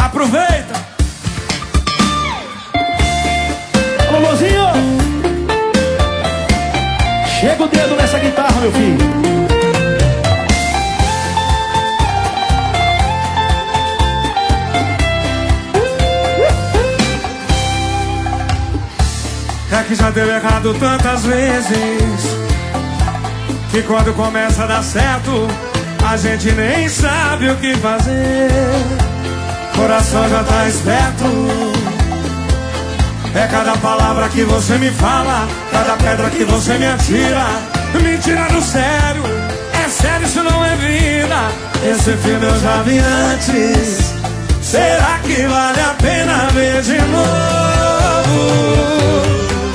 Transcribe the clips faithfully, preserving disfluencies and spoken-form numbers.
Aproveita. Alô, Lozinho. Chega o dedo nessa guitarra, meu filho. É que já deu errado tantas vezes que quando começa a dar certo a gente nem sabe o que fazer. Coração já tá esperto. É cada palavra que você me fala, cada pedra que você me atira. Me tira do sério, é sério, isso não é vida. Esse filme eu já vi antes. Será que vale a pena ver de novo?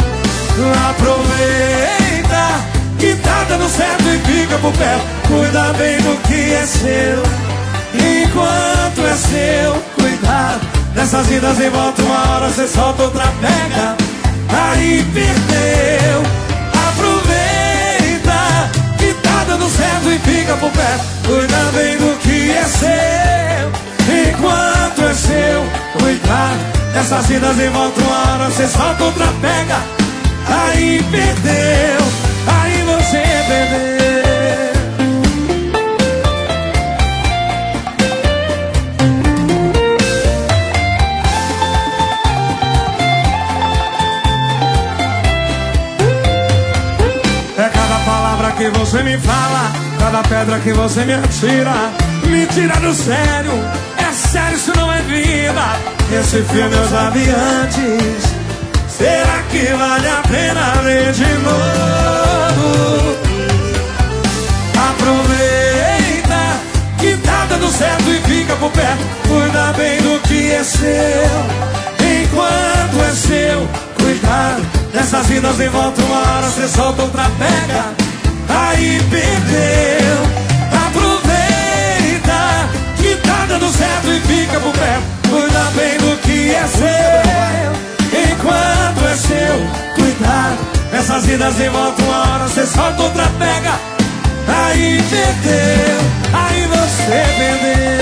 Aproveita que tá dando certo e fica por perto. Cuida bem do que é seu, enquanto é seu. Cuidado dessas idas e volta, uma hora cê solta, outra pega. Aí perdeu. Aproveita que tá dando certo e fica por perto. Cuida bem do que é seu, enquanto é seu. Cuidado dessas idas e volta, uma hora cê solta, outra pega. Aí perdeu, aí você perdeu. É cada palavra que você me fala, cada pedra que você me atira. Me tira do sério, é sério, isso não é vida. Esse filme eu já vi antes. Será que vale a pena ver de novo? Aproveita que tá dando certo e fica por perto. Cuida bem do que é seu, enquanto é seu. Cuidado dessas idas e volta, uma hora cê solta, outra pega. Aí perdeu. Aproveita que tá dando certo e fica por perto. Cuida bem do que é seu, enquanto é seu. Cuidado dessas idas e volta, uma hora cê solta, outra pega. Aí perdeu, aí você perdeu.